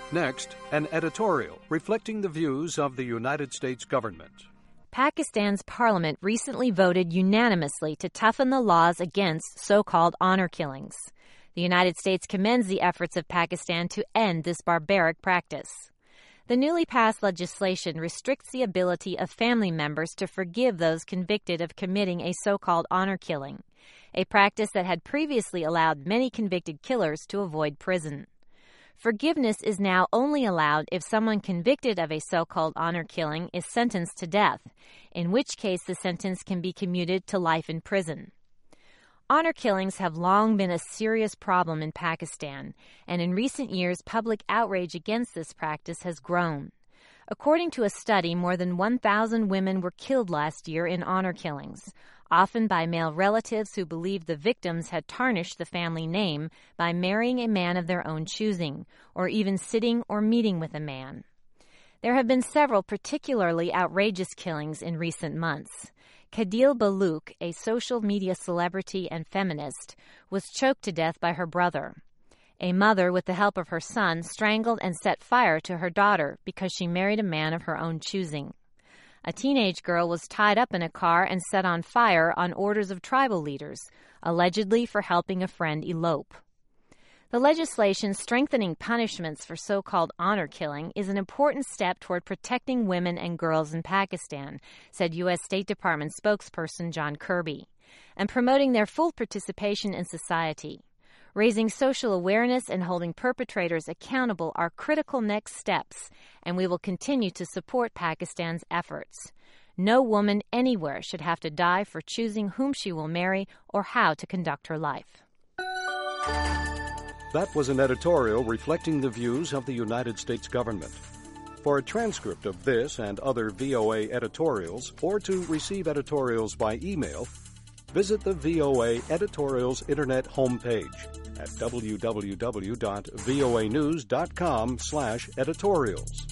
Next, an editorial reflecting the views of the United States government. Pakistan's parliament recently voted unanimously to toughen the laws against so-called honor killings. The United States commends the efforts of Pakistan to end this barbaric practice. The newly passed legislation restricts the ability of family members to forgive those convicted of committing a so-called honor killing, a practice that had previously allowed many convicted killers to avoid prison. Forgiveness is now only allowed if someone convicted of a so-called honor killing is sentenced to death, in which case the sentence can be commuted to life in prison. Honor killings have long been a serious problem in Pakistan, and in recent years public outrage against this practice has grown. According to a study, more than 1,000 women were killed last year in honor killings, often by male relatives who believed the victims had tarnished the family name by marrying a man of their own choosing, or even sitting or meeting with a man. There have been several particularly outrageous killings in recent months. Kadil Baluk, a social media celebrity and feminist, was choked to death by her brother. A mother, with the help of her son, strangled and set fire to her daughter because she married a man of her own choosing. A teenage girl was tied up in a car and set on fire on orders of tribal leaders, allegedly for helping a friend elope. The legislation strengthening punishments for so-called honor killing is an important step toward protecting women and girls in Pakistan, said U.S. State Department spokesperson John Kirby, and promoting their full participation in society. Raising social awareness and holding perpetrators accountable are critical next steps, and we will continue to support Pakistan's efforts. No woman anywhere should have to die for choosing whom she will marry or how to conduct her life. That was an editorial reflecting the views of the United States government. For a transcript of this and other VOA editorials, or to receive editorials by email, visit the VOA Editorials Internet homepage at www.voanews.com/editorials.